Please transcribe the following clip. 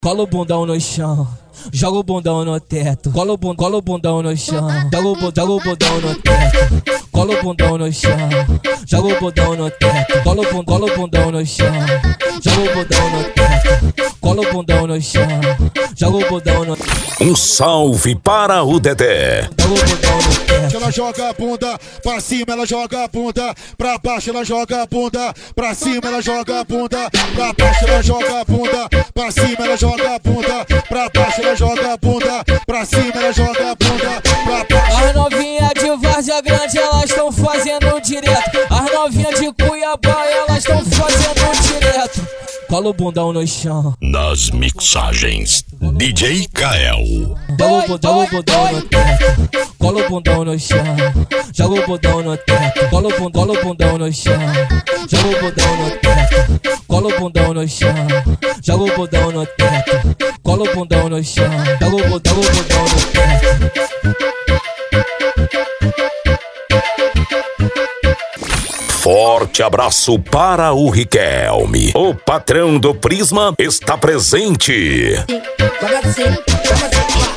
Cola o bundão no chão, joga o bundão no teto. Cola o bundão no chão, joga o bundão no teto. Cola o bundão no chão, joga o bundão no teto. Cola o bundão no chão, joga o bundão no teto. Cola o bundão no chão, joga o bundão no teto. Um salve para o Dedé. Joga o bundão no teto. Ela joga a bunda pra cima, ela joga a bunda pra baixo, ela joga a bunda pra cima, ela joga a bunda pra baixo, ela joga a bunda pra cima, ela joga a bunda pra baixo, ela joga a bunda pra cima, ela joga a bunda pra baixo. As novinhas de Várzea Grande, elas estão fazendo direto. As novinhas de Cuiabá, elas estão fazendo direto. Cola o bundão no chão. Nas mixagens, DJ Kael. Joga o bundão no teto. Cola o bundão no chão, joga o bundão no teto. Cola o bundão no chão, joga o bundão no teto. Cola o bundão no chão, joga o bundão no teto. Cola o bundão no chão, joga o bundão no teto. Forte abraço para o Riquelme. O patrão do Prisma está presente.